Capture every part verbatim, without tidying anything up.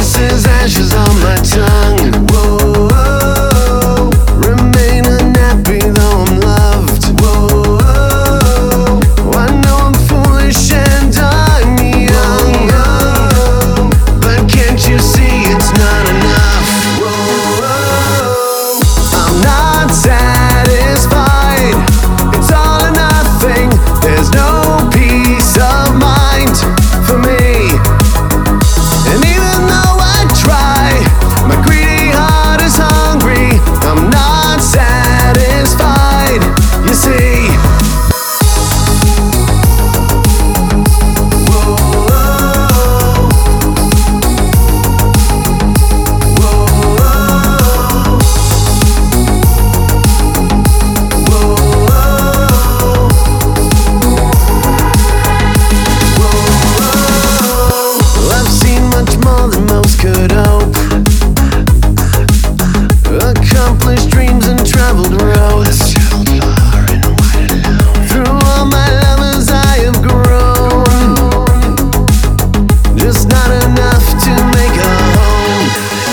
kisses, ashes on my tongue. Whoa, whoa, remain unhappy though I'm loved. Whoa, whoa, I know I'm foolish and I'm young, young, but can't you see it's not enough? Whoa, whoa, I'm not satisfied. It's all or nothing. There's no peace of mind for me. And even though I try, my greedy heart is hungry. I'm not satisfied, you see. Whoa, whoa, whoa, whoa, whoa. I've seen much more than most could hope, accomplished dreams and traveled roads. Through all my lovers I have grown, just not enough to make a home.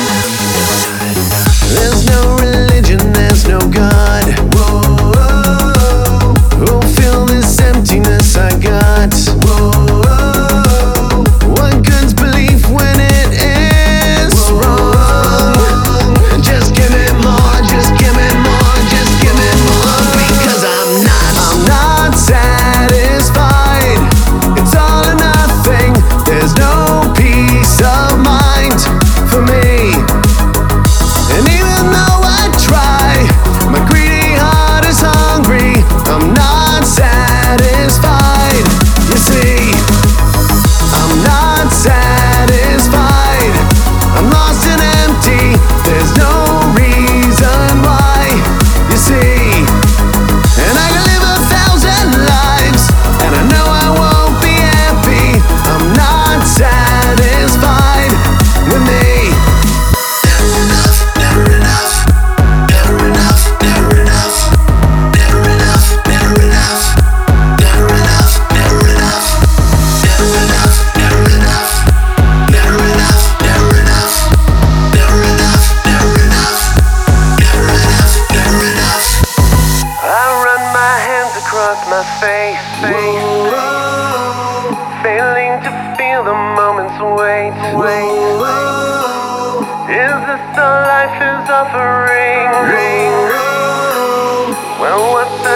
There's no religion, there's no God. Whoa, whoa, who'll fill this emptiness I got? Whoa, whoa, what good's belief when it is wrong? Just give me more, just give me more, just give me more, because I'm not, I'm not satisfied. It's all or nothing. There's no peace of mind for me. And even though I try, my greedy heart is hungry. I'm not satisfied, you see. I'm not satisfied. I'm lost and empty. There's no reason why, you see. And I can live a thousand lives, and I know I won't be happy. I'm not satisfied with me. Never enough, never enough, never enough, never enough, never enough, never enough, never enough, never enough, never enough, never enough, never enough, never enough, never enough, never enough, never enough. I run my hands across my face, face, failing to feel the moment's weight, weight. Is this all life is offering? Well, what's